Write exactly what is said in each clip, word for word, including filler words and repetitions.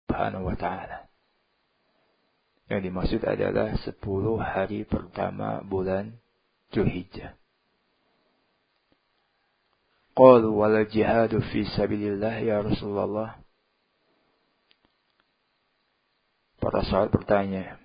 Subhanahu wa ta'ala. Yang dimaksud adalah sepuluh hari pertama bulan Dzulhijjah. Qalu wala jihadu fi sabilillah ya Rasulullah. Para sahabat bertanya,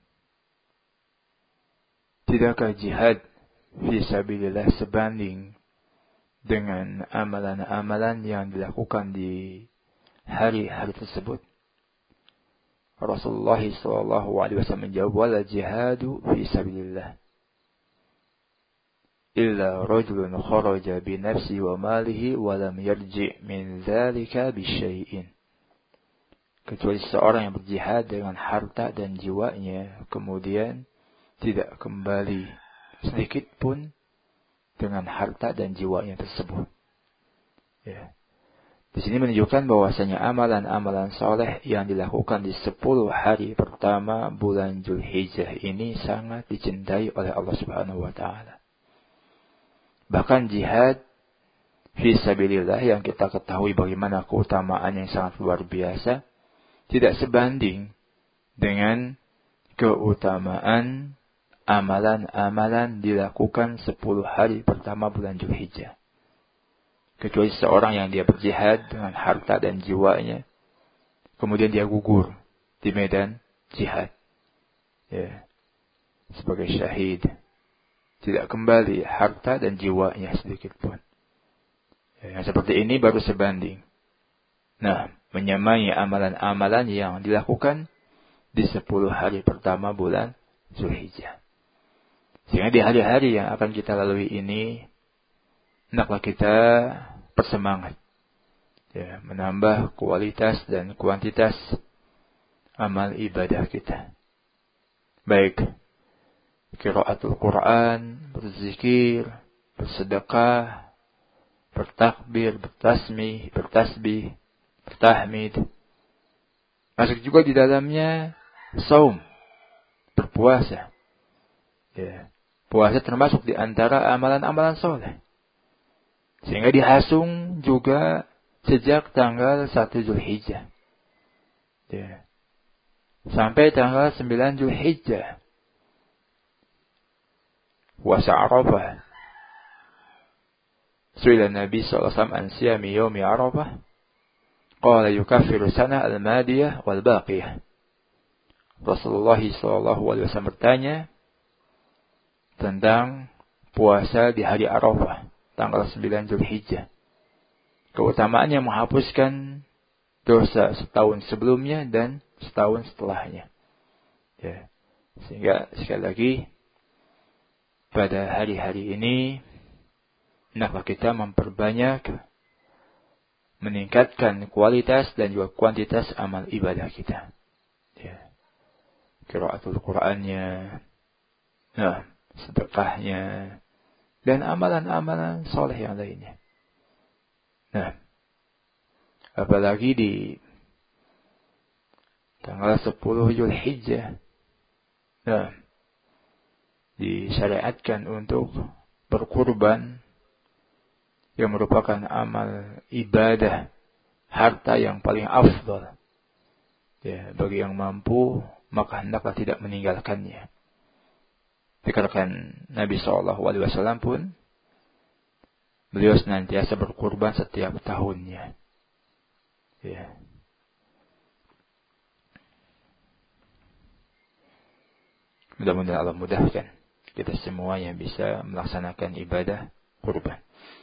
tidakkah jihad fi sabilillah sebanding dengan amalan-amalan yang dilakukan di hari-hari tersebut? Rasulullah sallallahu alaihi wasallam menjawab, wala jihadu fi sabilillah illa rajulun kharaja bi nafsi wa malihi wa lam yarji' min dzalika bi syai'in. Kecuali seorang yang berjihad dengan harta dan jiwanya, kemudian tidak kembali sedikit pun dengan harta dan jiwanya tersebut. Ya. Di sini menunjukkan bahwasanya amalan-amalan soleh yang dilakukan di sepuluh hari pertama bulan Dzulhijjah ini sangat dicintai oleh Allah Subhanahu wa ta'ala. Bahkan jihad fi sabilillah yang kita ketahui bagaimana keutamaan yang sangat luar biasa, tidak sebanding dengan keutamaan amalan-amalan dilakukan sepuluh hari pertama bulan Dzulhijjah. Kecuali seorang yang dia berjihad dengan harta dan jiwanya, kemudian dia gugur di medan jihad, ya, sebagai syahid, tidak kembali harta dan jiwanya sedikit pun. Ya, yang seperti ini baru sebanding. Nah, menyamai amalan-amalan yang dilakukan di sepuluh hari pertama bulan Dzulhijjah. Sehingga di hari-hari yang akan kita lalui ini, hendaklah kita bersemangat, ya, menambah kualitas dan kuantitas amal ibadah kita. Baik qiraatul Quran, berzikir, bersedekah, bertakbir, bertasmih, bertasbih, bertahmid. Masuk juga di dalamnya saum, berpuasa. Ya, puasa termasuk di antara amalan-amalan soleh. Sehingga dihasung juga sejak tanggal satu Dzulhijjah. Ya. Sampai tanggal sembilan Dzulhijjah. Puasa Arafah. Su'ila Nabi sallallahu alaihi wasallam an siyami yaumi Arafah. Qala yukaffiru sana al-madiyah wal baqiyah. Rasulullah sallallahu alaihi wasallam bertanya tentang puasa di hari Arafah, tanggal sembilan Dzulhijjah. Keutamaannya menghapuskan dosa setahun sebelumnya dan setahun setelahnya. Ya. Sehingga sekali lagi pada hari-hari ini hendaklah kita memperbanyak, meningkatkan kualitas dan juga kuantitas amal ibadah kita. Ya. Qiraatul Qur'annya, nah, sedekahnya, dan amalan-amalan soleh yang lainnya. Nah, apalagi di tanggal sepuluh Dzulhijjah, nah, disyariatkan untuk berkurban yang merupakan amal ibadah, harta yang paling afdal. Ya, bagi yang mampu, maka hendaklah tidak meninggalkannya. Dikatakan Nabi shallallahu alaihi wasallam pun, beliau senantiasa berkurban setiap tahunnya. Ya. Mudah-mudahan Allah mudahkan kita semua yang bisa melaksanakan ibadah kurban.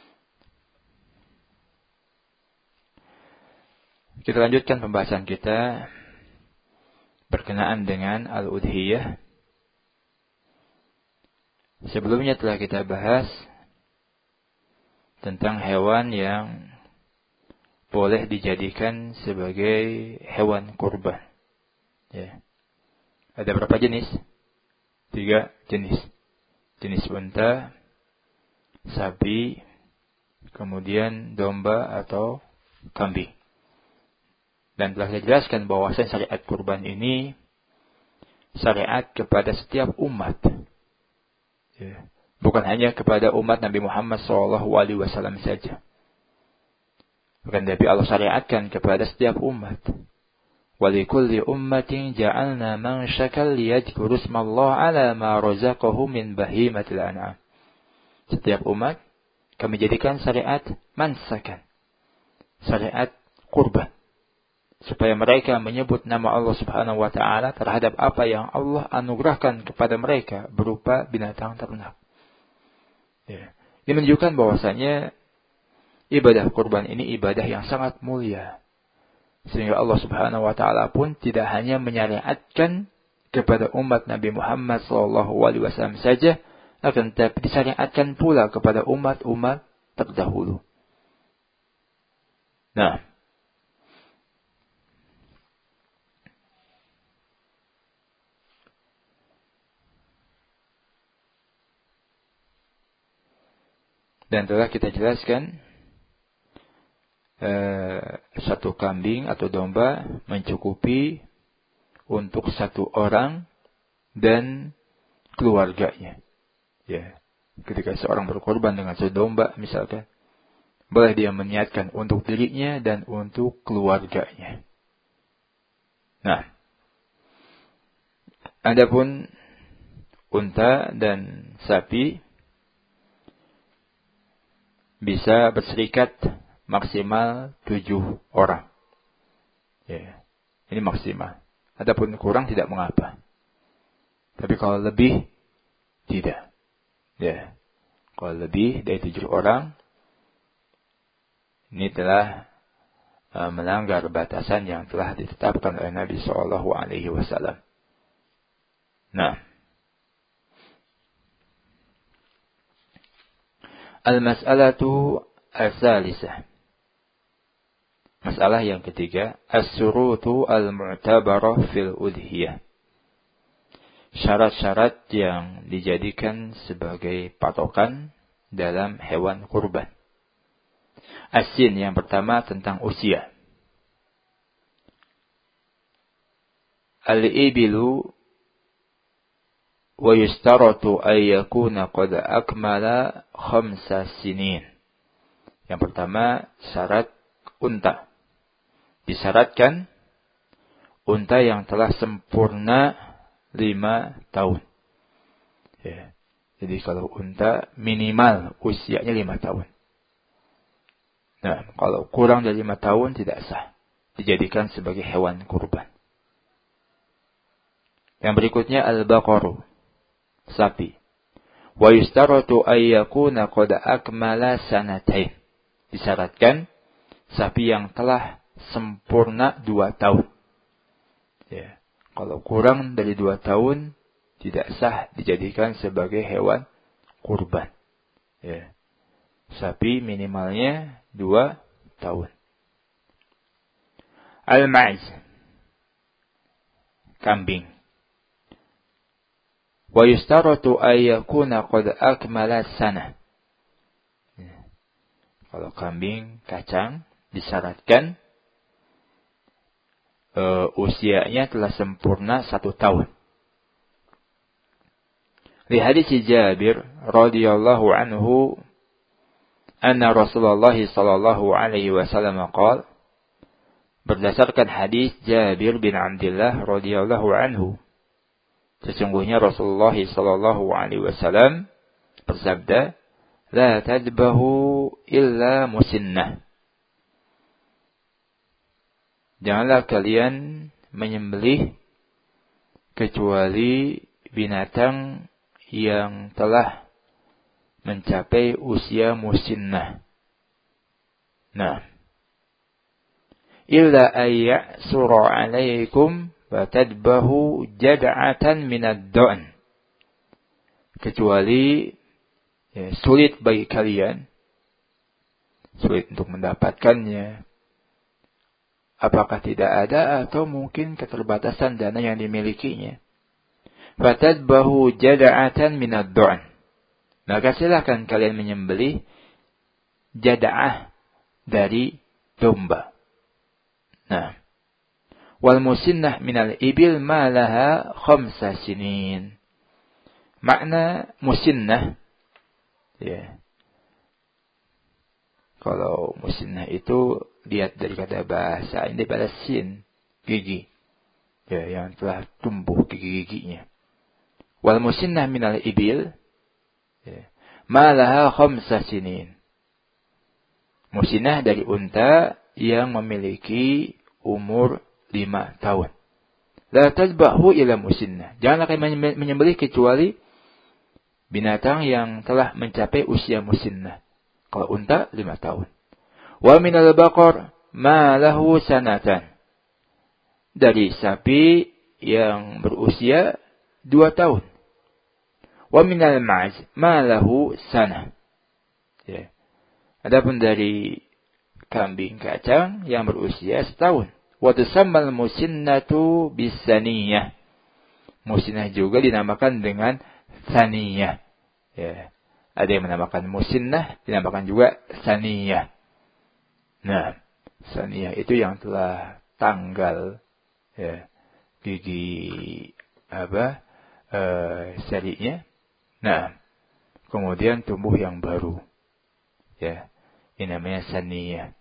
Kita lanjutkan pembahasan kita berkenaan dengan al-udhiyah. Sebelumnya telah kita bahas tentang hewan yang boleh dijadikan sebagai hewan kurban. Ya. Ada berapa jenis? Tiga jenis. Jenis unta, sapi, kemudian domba atau kambing. Dan telah saya jelaskan bahwasanya syariat kurban ini syariat kepada setiap umat. Ya. Bukan hanya kepada umat Nabi Muhammad shallallahu alaihi wasallam saja. Bukan, tapi Allah syariatkan kepada setiap umat. Walikulli ummatin ja'alna manshakal liyadhkuru ismallaha 'ala ma razaqahum min bahimatil an'am. Setiap umat kami jadikan syariat mansakan, syariat kurban, supaya mereka menyebut nama Allah Subhanahu wa taala terhadap apa yang Allah anugerahkan kepada mereka berupa binatang ternak. Ya. Ini menunjukkan bahwasanya ibadah kurban ini ibadah yang sangat mulia. Sehingga Allah Subhanahu wa taala pun tidak hanya menyariatkan kepada umat Nabi Muhammad sallallahu alaihi wasallam saja, akan tetapi disyariatkan pula kepada umat-umat terdahulu. Nah, dan telah kita jelaskan eh, satu kambing atau domba mencukupi untuk satu orang dan keluarganya. Ya, ketika seorang berkorban dengan satu domba misalkan, boleh dia meniatkan untuk dirinya dan untuk keluarganya. Nah, adapun unta dan sapi bisa berserikat maksimal tujuh orang. Ya, ini maksimal. Adapun kurang tidak mengapa. Tapi kalau lebih, tidak. Ya, kalau lebih dari tujuh orang, ini telah uh, melanggar batasan yang telah ditetapkan oleh Nabi Shallallahu Alaihi Wasallam. Nah, al-mas'alatu as-salisah. Masalah yang ketiga, as-surutu al-mu'tabarah fil udhiyah. Syarat-syarat yang dijadikan sebagai patokan dalam hewan kurban. As-sin yang pertama tentang usia. Al-ibilu wa yustaratu ay yakuna qad akmala khamsa sinin. Yang pertama, syarat unta. Disyaratkan unta yang telah sempurna lima tahun. Ya. Jadi kalau unta minimal usianya lima tahun. Nah, kalau kurang dari lima tahun tidak sah dijadikan sebagai hewan kurban. Yang berikutnya al-baqaru, sapi. Wa yustaratu ay yakuna qad akmala sanatain. Disyaratkan sapi yang telah sempurna dua tahun. Ya. Kalau kurang dari dua tahun, tidak sah dijadikan sebagai hewan kurban. Ya. Sapi minimalnya dua tahun. Al-ma'z, kambing. Wa yustaratu ay yakuna qad akmala sanah. Kalau kambing kacang disyaratkan uh, usianya telah sempurna satu tahun. Di hadis Jabir radhiyallahu anhu, anna Rasulullah sallallahu alaihi wasallam qala, berdasarkan hadis Jabir bin Abdullah radhiyallahu anhu, sesungguhnya Rasulullah sallallahu alaihi wasallam bersabda, la tadbahu illa musinnah. Janganlah kalian menyembelih kecuali binatang yang telah mencapai usia musinnah. Nah, illa ayyasura alaikum wa tadbahu jad'atan minad da'n. Kecuali ya, sulit bagi kalian, sulit untuk mendapatkannya. Apakah tidak ada atau mungkin keterbatasan dana yang dimilikinya. Fatadbahu jada'atan minad da'n. Maka silakan kalian menyembelih jada'ah dari domba. Nah, wal musinnah minal ibil ma laha khamsa sinin. Makna musinnah, ya. Kalau musinnah itu lihat dari kata bahasa ini pada sin, gigi. Ya, yang telah tumbuh gigi-giginya. Wal musinnah minal ibil, ya, ma laha khamsa sinin. Musinnah dari unta yang memiliki umur lima tahun. La tadbahu ila musinnah. Janganlah kalian menyembelih kecuali binatang yang telah mencapai usia musinnah. Kalau unta lima tahun. Wa minal baqar ma lahu sanatan. Dari sapi yang berusia dua tahun. Wa minal ma'z ma lahu sanah. Ya. Adapun dari kambing kacang yang berusia setahun. Wa tusammal musinnatu bisaniyah. Musinnah juga dinamakan dengan saniyah. Ya. Ada yang menamakan musinnah, dinamakan juga saniyah. Nah, saniyah itu yang telah tanggal, ya, gigi apa uh, serinya. Nah, kemudian tumbuh yang baru. Ya, ini namanya saniyah.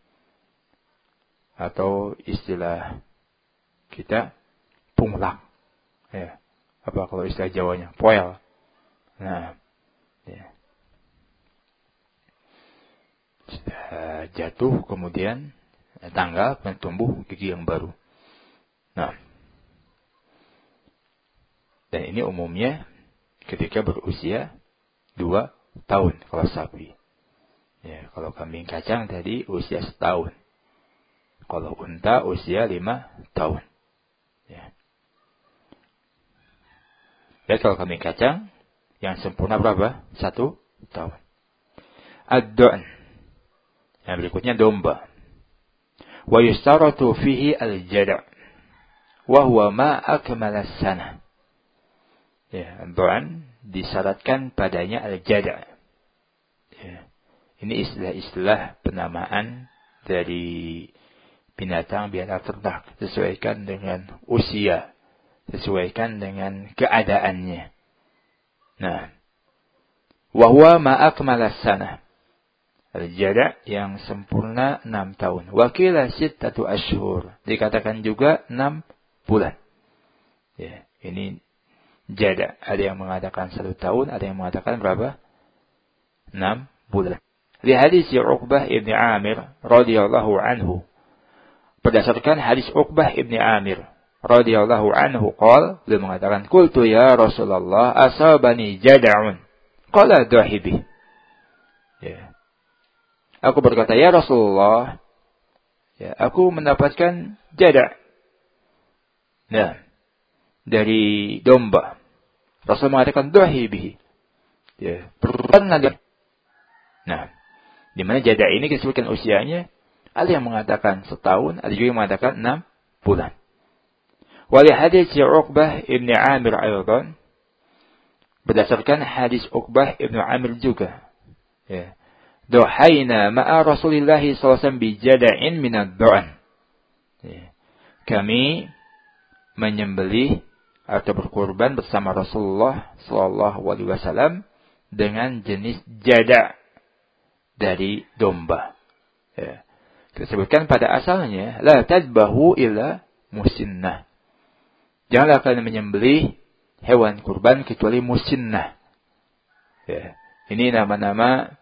Atau istilah kita punglang. Ya. Apa kalau istilah Jawanya? Poel. Nah, ya. Sudah jatuh, kemudian tanggal dan tumbuh gigi yang baru. Nah, dan ini umumnya ketika berusia dua tahun kalau sapi. Ya, kalau kambing kacang tadi usia setahun. Kalau unta usia lima tahun. Ya. Dan kalau kambing kacang yang sempurna berapa? Satu tahun. Ad-du'n. Yang berikutnya domba. Wa yustaratu fihi al-jada'. Wa huwa ma akmala sana. Ya, ad-du'n disyaratkan padanya al-jada'. Ya. Ini istilah-istilah penamaan dari binatang binatang ternak, sesuaikan dengan usia, sesuaikan dengan keadaannya. Nah, wa huwa ma akmala sana. Al-jada' yang sempurna enam tahun. Wa qila sittatu ashhur. Dikatakan juga enam bulan. Ya, ini jada'. Ada yang mengatakan satu tahun, ada yang mengatakan berapa? enam bulan. Li hadis Uqbah ibn Amir radhiyallahu anhu. Berdasarkan hadis Uqbah ibn Amir radhiyallahu anhu qala, beliau mengatakan, qultu ya Rasulullah asabani jada'un. Qala dahibi. Ya. Aku berkata, ya Rasulullah, ya, aku mendapatkan jada'. Nah, dari domba. Rasul mengatakan dahibi. Ya, pernah dia. Nah, di mana jada' ini disebutkan usianya, ada yang mengatakan setahun, ada juga yang mengatakan enam bulan. Wali hadis Uqbah ibn Amir aydan, berdasarkan hadis Uqbah ibn Amir juga. Ya. Duhaina ma'a Rasulillah sallallahu alaihi wasallam bijada'in minad du'an. Ya. Kami menyembelih atau berkorban bersama Rasulullah sallallahu alaihi wasallam dengan jenis jada' dari domba. Ya. Disebutkan pada asalnya, la tadbahu illa musinnah. Janganlah kalian menyembelih hewan kurban kecuali musinnah. Ya. Ini nama-nama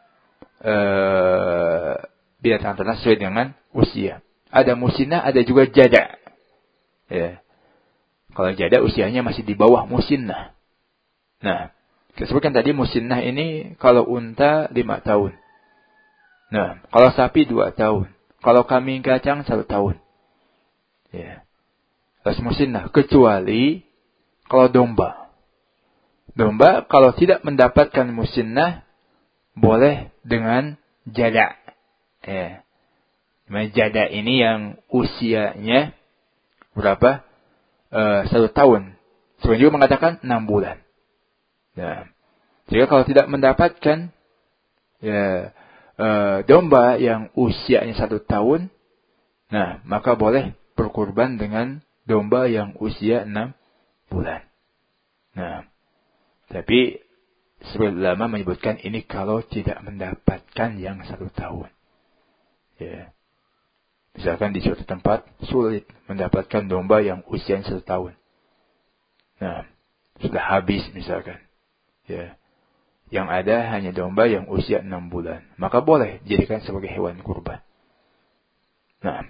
uh, binatang ternak sesuai dengan usia. Ada musinnah, ada juga jada'. Ya. Kalau jada' usianya masih di bawah musinnah. Nah, disebutkan tadi musinnah ini kalau unta lima tahun. Nah, kalau sapi dua tahun. Kalau kambing kacang satu tahun. Ya. Terus musinnah. Kecuali kalau domba. Domba kalau tidak mendapatkan musinnah, boleh dengan jada'. Ya. Jada' ini yang usianya berapa? Uh, satu tahun. Sebenarnya juga mengatakan enam bulan. Ya. Jika kalau tidak mendapatkan, ya, Uh, domba yang usianya satu tahun, nah, maka boleh berkurban dengan domba yang usia enam bulan. Nah, tapi sebagian ulama menyebutkan ini kalau tidak mendapatkan yang satu tahun. Ya. Misalkan di suatu tempat sulit mendapatkan domba yang usia satu tahun. Nah, sudah habis misalkan. Ya. Yang ada hanya domba yang usia enam bulan. Maka boleh dijadikan sebagai hewan kurban. Nah.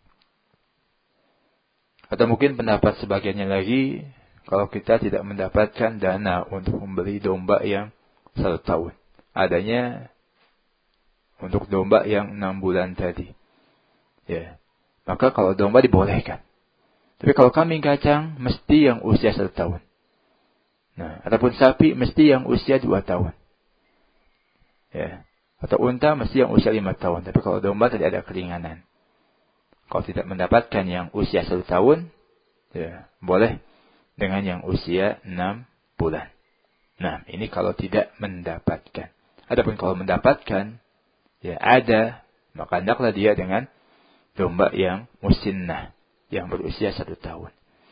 Atau mungkin pendapat sebagiannya lagi, kalau kita tidak mendapatkan dana untuk membeli domba yang satu tahun. Adanya untuk domba yang enam bulan tadi. Ya. Maka kalau domba dibolehkan. Tapi kalau kambing kacang, mesti yang usia satu tahun. Nah, adapun sapi, mesti yang usia dua tahun. Ya. Atau unta, mesti yang usia lima tahun. Tapi kalau domba, tidak ada keringanan. Kalau tidak mendapatkan yang usia satu tahun, ya, boleh dengan yang usia enam bulan. Nah, ini kalau tidak mendapatkan. Adapun kalau mendapatkan, ya ada, maka hendaklah dia dengan domba yang musinnah, yang berusia satu tahun.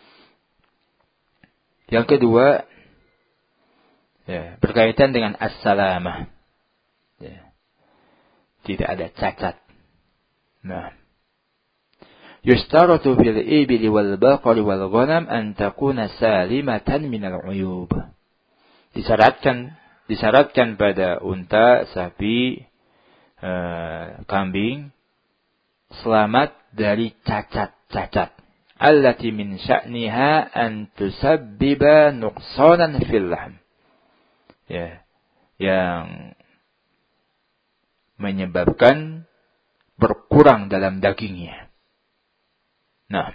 Yang kedua, ya, berkaitan dengan as-salamah. Ya, tidak ada cacat. Nah, yustaratu fil ibili wal baqari wal ghanam an takuna salimatan minal uyub. Disyaratkan disyaratkan pada unta, sapi, eh, kambing selamat dari cacat-cacat. Allati min sya'niha an tusabbiba nuqsanan fil lahm. Ya, yang menyebabkan berkurang dalam dagingnya. Nah,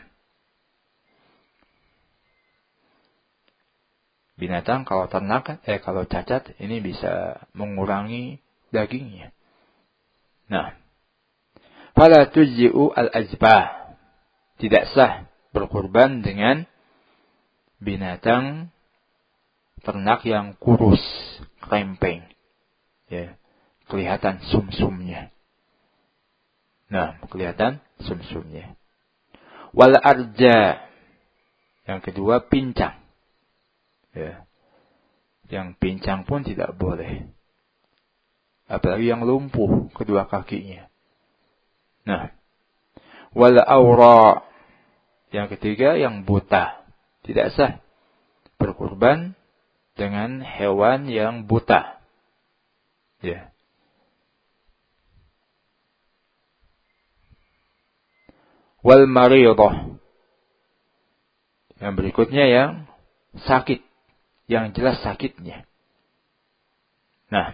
binatang kalau ternak, eh kalau cacat, ini bisa mengurangi dagingnya. Nah, fala tujzi'u al-azbah. Tidak sah berkurban dengan binatang ternak yang kurus, krempeng. Ya, kelihatan sumsumnya. Nah, kelihatan sumsumnya. Wal arja. Yang kedua, pincang. Ya. Yang pincang pun tidak boleh. Apalagi yang lumpuh kedua kakinya. Nah, wal aura. Yang ketiga, yang buta. Tidak sah berkurban dengan hewan yang buta. Ya. Wal maridah. Yang berikutnya yang sakit. Yang jelas sakitnya. Nah.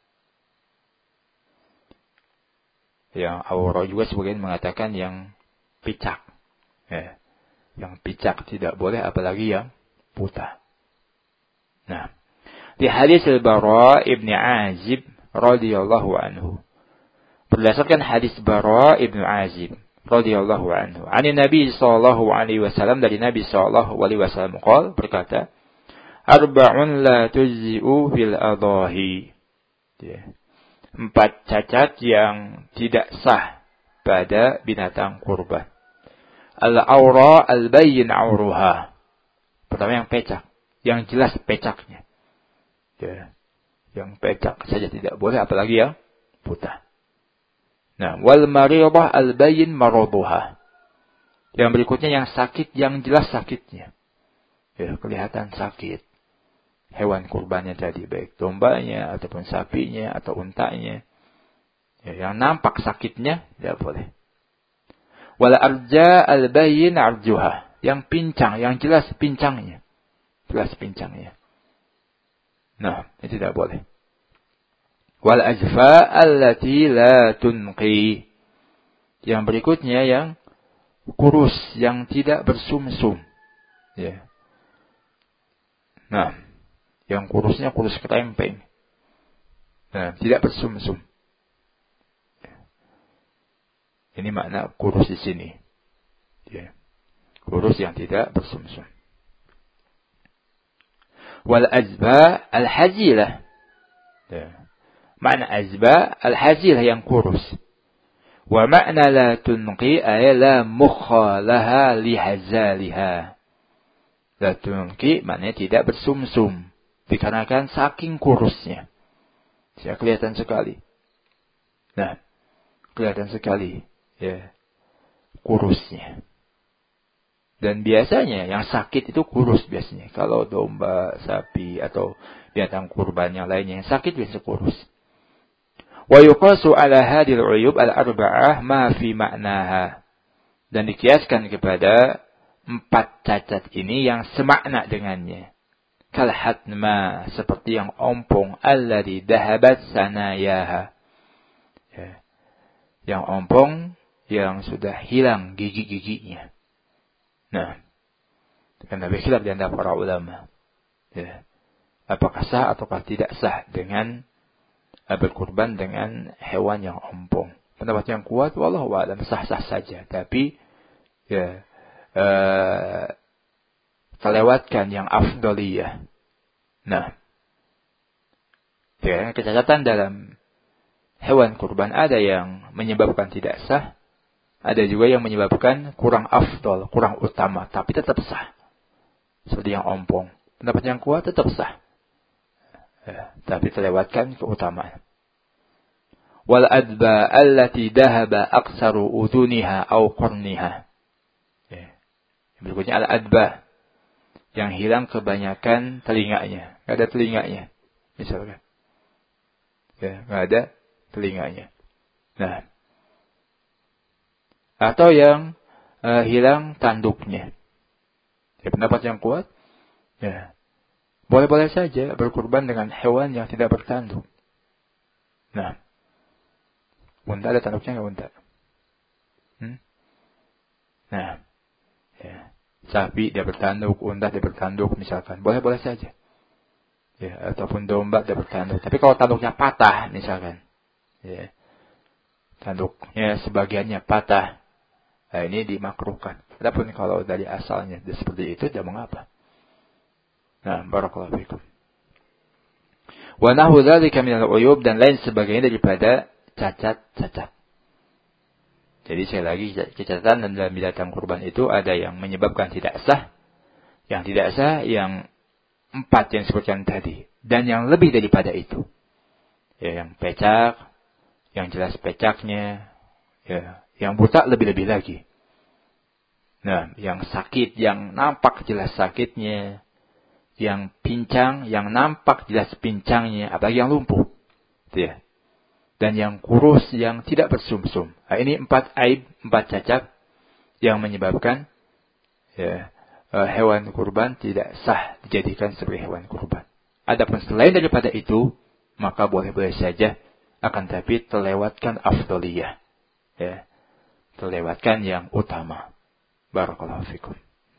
Yang aura juga sebagian mengatakan yang picak. Ya. Yang picak tidak boleh, apalagi yang buta. Nah. Di hadis Al-Bara ibn Azib radhiyallahu anhu. Berdasarkan hadis Bara ibn Azib radhiyallahu anhu. Ani Nabi sallallahu alaihi wasallam, dari Nabi sallallahu alaihi wasallam qol, berkata, arba'un la tujzi'u fil adahi. Empat cacat yang tidak sah pada binatang kurban. Al-awra al-bayyin awruha. Pertama yang pecak, yang jelas pecaknya. Ya. Yang pecak saja tidak boleh, apalagi yang buta. Nah, wal maridah al-bayyin maraduha. Yang berikutnya yang sakit, yang jelas sakitnya. Ya, kelihatan sakit. Hewan kurbannya tadi, baik dombanya, ataupun sapinya, atau untanya. Ya, yang nampak sakitnya, tidak boleh. Wal arja al-bayyin arjuha. Yang pincang, yang jelas pincangnya. Jelas pincangnya. Nah, ini tidak boleh. Wal ajfa allati la tunqi. Yang berikutnya yang kurus, yang tidak bersumsum. Ya. Nah, yang kurusnya kurus kerempeng. Nah, tidak bersumsum. Ini makna kurus di sini. Ya. Kurus yang tidak bersumsum. Wal azba al-hazilah. Ya. Makna azba al-hazilah yang kurus. Wa makna la tunqi ay la mukha laha lihazaliha. La tunqi maknanya tidak bersumsum. Dikarenakan saking kurusnya. Saya kelihatan sekali. Nah, kelihatan sekali. Ya. kurusnya. Dan biasanya yang sakit itu kurus biasanya. Kalau domba, sapi, atau binatang kurban yang lainnya yang sakit biasanya kurus. Wa yuqasu ala hadil uyub al-arba'ah ma fi ma'naha. Dan dikiaskan kepada empat cacat ini yang semakna dengannya. Kalhatma, seperti yang ompong, alladhi dahabat sanayaha. Ya. Yang ompong, yang sudah hilang gigi-giginya. Nah, karena khilaf di antara para ulama. Ya. Apakah sah ataukah tidak sah dengan berkurban dengan hewan yang ompong? Pendapat yang kuat, wallahu a'lam, sah-sah saja. Tapi, ya, uh, terlewatkan yang afdaliyah. Nah, ya, kecacatan dalam hewan kurban ada yang menyebabkan tidak sah. Ada juga yang menyebabkan kurang afdal, kurang utama, tapi tetap sah. Seperti yang ompong. Pendapat yang kuat tetap sah. Ya, tapi terlewatkan keutamaan. Wal adba allati dahaba aksaru uduniha au qarniha. Ya. Berikutnya al adba. Yang hilang kebanyakan telinganya. Tidak ada telinganya. Misalkan. Ya, tidak ada telinganya. Nah. Atau yang uh, hilang tanduknya. Ya, pendapat yang kuat, ya, boleh-boleh saja berkurban dengan hewan yang tidak bertanduk. Nah, unta ada tanduknya nggak unta? Hmm? Nah, ya, sapi dia bertanduk, unta dia bertanduk misalkan, boleh-boleh saja. Ya, ataupun domba dia bertanduk. Tapi kalau tanduknya patah misalkan, ya, tanduknya sebagiannya patah. Nah, ini dimakruhkan. Adapun kalau dari asalnya seperti itu, tidak mengapa. Nah, barakallahu fikum. Wa nahu dzalika minal uyub, dan lain sebagainya daripada cacat-cacat. Jadi sekali lagi, kecacatan dalam binatang kurban itu ada yang menyebabkan tidak sah, yang tidak sah, yang empat yang disebutkan tadi, dan yang lebih daripada itu. Ya, yang pecak, yang jelas pecaknya, ya, yang buta lebih-lebih lagi. Nah, yang sakit, yang nampak jelas sakitnya. Yang pincang, yang nampak jelas pincangnya. Apalagi yang lumpuh. Ya. Dan yang kurus, yang tidak bersumsum. Nah, ini empat aib, empat cacat yang menyebabkan ya, hewan kurban tidak sah dijadikan sebagai hewan kurban. Adapun selain daripada itu, maka boleh-boleh saja. Akan tapi terlewatkan afdaliyah. Ya. Terlewatkan yang utama. Barakallahu fikum.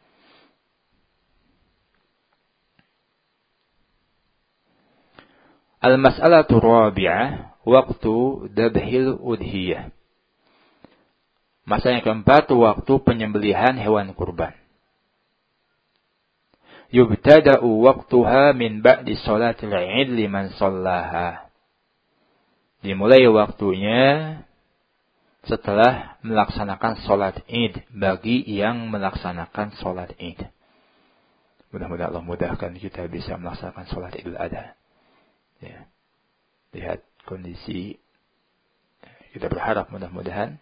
Al-mas'alatu rabi'ah, waktu dabhil udhiyah. Masalah yang keempat, waktu penyembelihan hewan kurban. Yubtada'u waqtuha min ba'di salatil 'id liman shallaha. Dimulai waktunya setelah melaksanakan salat Id bagi yang melaksanakan salat Id. Mudah-mudahan Allah mudahkan kita bisa melaksanakan salat Idul Adha. Ya. Lihat kondisi, kita berharap mudah-mudahan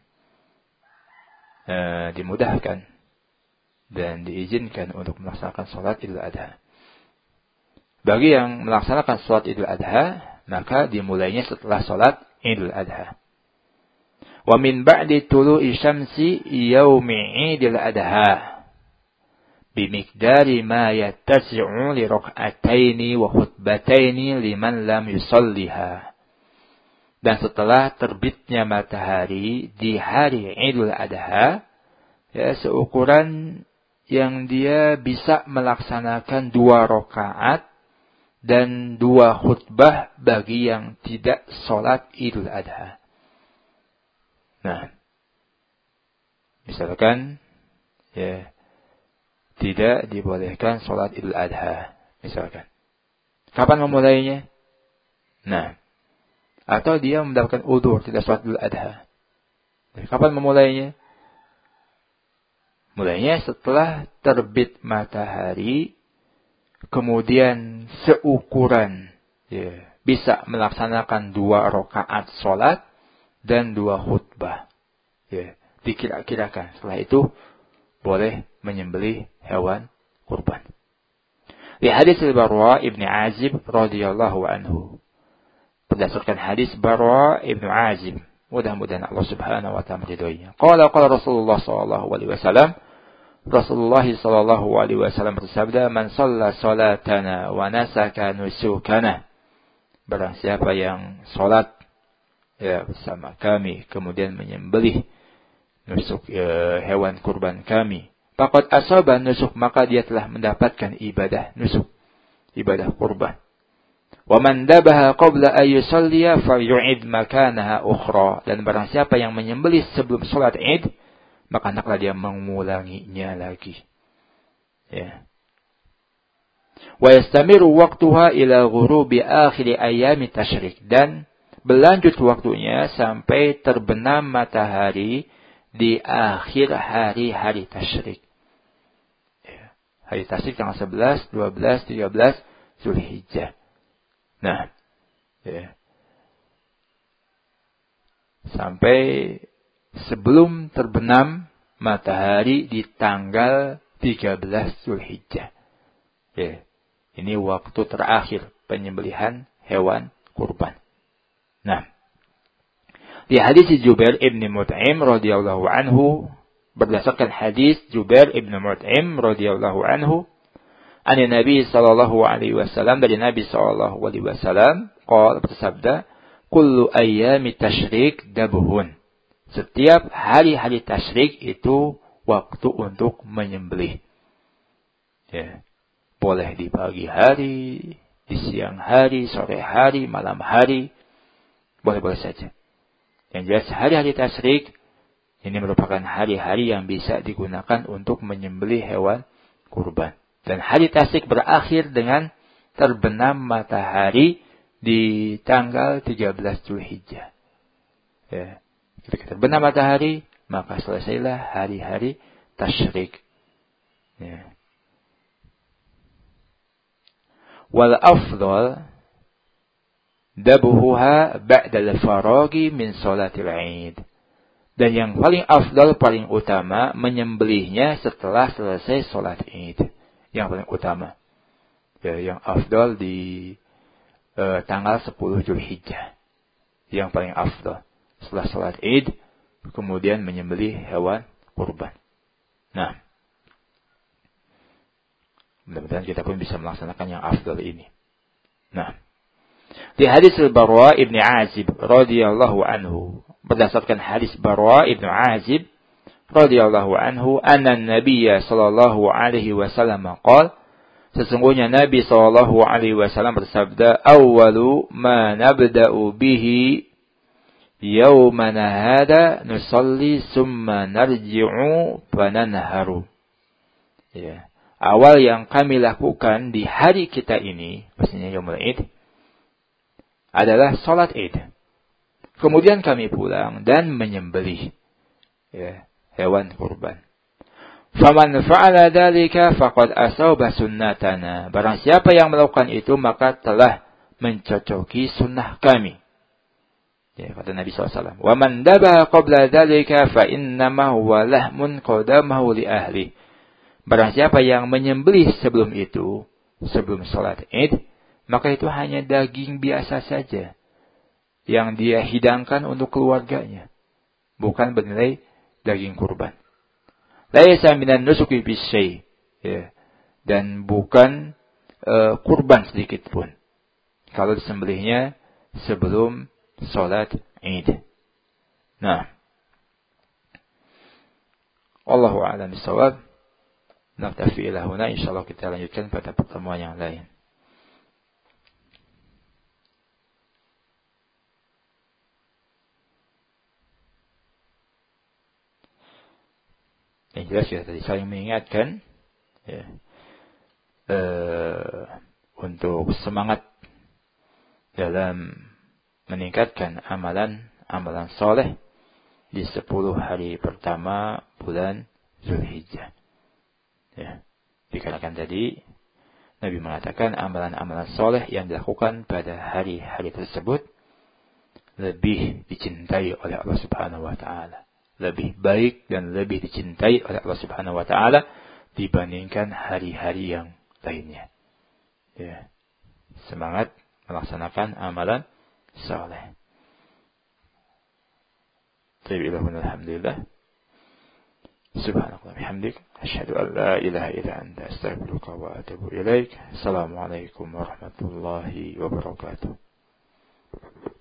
uh, dimudahkan dan diizinkan untuk melaksanakan salat Idul Adha. Bagi yang melaksanakan salat Idul Adha, maka dimulainya setelah salat Idul Adha. Wa min ba'di tulu'i syamsi yaumi Idul Adha bimiqdari ma yattasi'u li rak'ataini wa khutbataini liman lam yusalliha. Dan setelah terbitnya matahari di hari Idul Adha, ya, seukuran yang dia bisa melaksanakan dua rakaat dan dua khutbah bagi yang tidak sholat Idul Adha. Nah, misalkan, ya, tidak dibolehkan sholat Idul Adha, misalkan. Kapan memulainya? Nah, atau dia mendapatkan udzur tidak sholat Idul Adha. Kapan memulainya? Mulainya setelah terbit matahari, kemudian seukuran, ya, bisa melaksanakan dua rakaat sholat dan dua khutbah. Ya. dikira-kirakan. Setelah itu boleh menyembelih hewan kurban. Di hadis Barra ibn Azib radhiyallahu anhu. Berdasarkan hadis Barra ibn Azib, mudah-mudahan Allah Subhanahu wa taala meridhoinya. Qala qala Rasulullah sallallahu alaihi wasallam, Rasulullah sallallahu alaihi wasallam bersabda, "Man shalla salatana wa nasaka nusukana." Barang siapa yang salat ya bersama kami kemudian menyembelih nusuk e, hewan kurban kami, faqad asaba nusuk, maka dia telah mendapatkan ibadah nusuk, ibadah kurban. Wa man dabaha qabla ay yusalliya falyu'id makanaha ukhra, dan barang siapa yang menyembelih sebelum salat Id, maka hendaklah dia mengulanginya lagi. Ya. Wa yastamiru waqtuha ila ghurubi akhir ayami tasyrik, dan berlanjut waktunya sampai terbenam matahari di akhir hari-hari tasyrik. Ya. Hari tasyrik tanggal sebelas, dua belas, tiga belas Zulhijjah. Nah, ya. Sampai sebelum terbenam matahari di tanggal tiga belas Zulhijjah. Ya. Ini waktu terakhir penyembelihan hewan kurban. Nah, di hadis Jubair ibn Mut'im radhiyallahu anhu, berdasarkan hadis Jubair ibn Mut'im radhiyallahu anhu, an Nabi sallallahu alaihi wasallam, dari Nabi sallallahu alaihi wasallam qala, bersabda, kullu ayyami tasyrik dabhun. Setiap hari-hari tasyrik itu waktu untuk menyembelih. Ya. Boleh di pagi hari, di siang hari, sore hari, malam hari, boleh-boleh saja. Yang jelas hari-hari tasyrik ini merupakan hari-hari yang bisa digunakan untuk menyembelih hewan kurban. Dan hari tasyrik berakhir dengan terbenam matahari di tanggal tiga belas Zulhijjah. Ya. Ketika terbenam matahari, maka selesailah hari-hari tasyrik. Ya. Wal afdal dabuha ba'dal faragi min salatil Id. Dan yang paling afdal, paling utama, menyembelihnya setelah selesai salat Id. Yang paling utama. Ya, yang afdal di uh, tanggal sepuluh Zulhijjah. Yang paling afdal. Setelah salat Id, kemudian menyembelih hewan kurban. Nah, mudah-mudahan kita pun bisa melaksanakan yang afdal ini. Nah, di hadis Barra ibn Azib radhiyallahu anhu, berdasarkan hadis Barra ibn Azib radhiyallahu anhu, anna Nabiyya sallallahu alaihi wasallam qala, sesungguhnya Nabi sallallahu alaihi wasallam bersabda, awwalu ma nabda'u bihi yaumana hada nusalli summa narji'u fananharu. Ya. Awal yang kami lakukan di hari kita ini, maksudnya Yaumul Id, adalah salat Id. Kemudian kami pulang dan menyembelih ya, hewan kurban. Faman fa'ala dzalika faqad asaba sunnatana. Barang siapa yang melakukan itu, maka telah mencocoki sunnah kami. Ya, kata Nabi shallallahu alaihi wasallam. Wa man dabaha qabla dzalika fa innama huwa lahmun qadamahu li ahli. Barang siapa yang menyembelih sebelum itu, sebelum salat Id, maka itu hanya daging biasa saja yang dia hidangkan untuk keluarganya, bukan bernilai daging kurban. Laisa minan nusuki bisyai, ya, dan bukan uh, kurban sedikit pun kalau disembelihnya sebelum salat Id. Nah, Allahu a'lam bishawab. Naktafi ila huna, insyaallah kita lanjutkan pada pertemuan yang lain. Yang jelas kita tadi saling mengingatkan ya, uh, untuk semangat dalam meningkatkan amalan-amalan soleh di sepuluh hari pertama bulan Zulhijjah. Ya, dikarenakan tadi Nabi mengatakan amalan-amalan soleh yang dilakukan pada hari-hari tersebut lebih dicintai oleh Allah Subhanahu wa taala. lebih baik dan lebih dicintai oleh Allah Subhanahu wa taala dibandingkan hari-hari yang lainnya. Ya. Semangat melaksanakan amalan saleh. Alhamdulillah. Subhanallah bihamdik asyhadu an la ilaha illa anta astaghfiruka wa atubu ilaik. Assalamualaikum warahmatullahi wabarakatuh.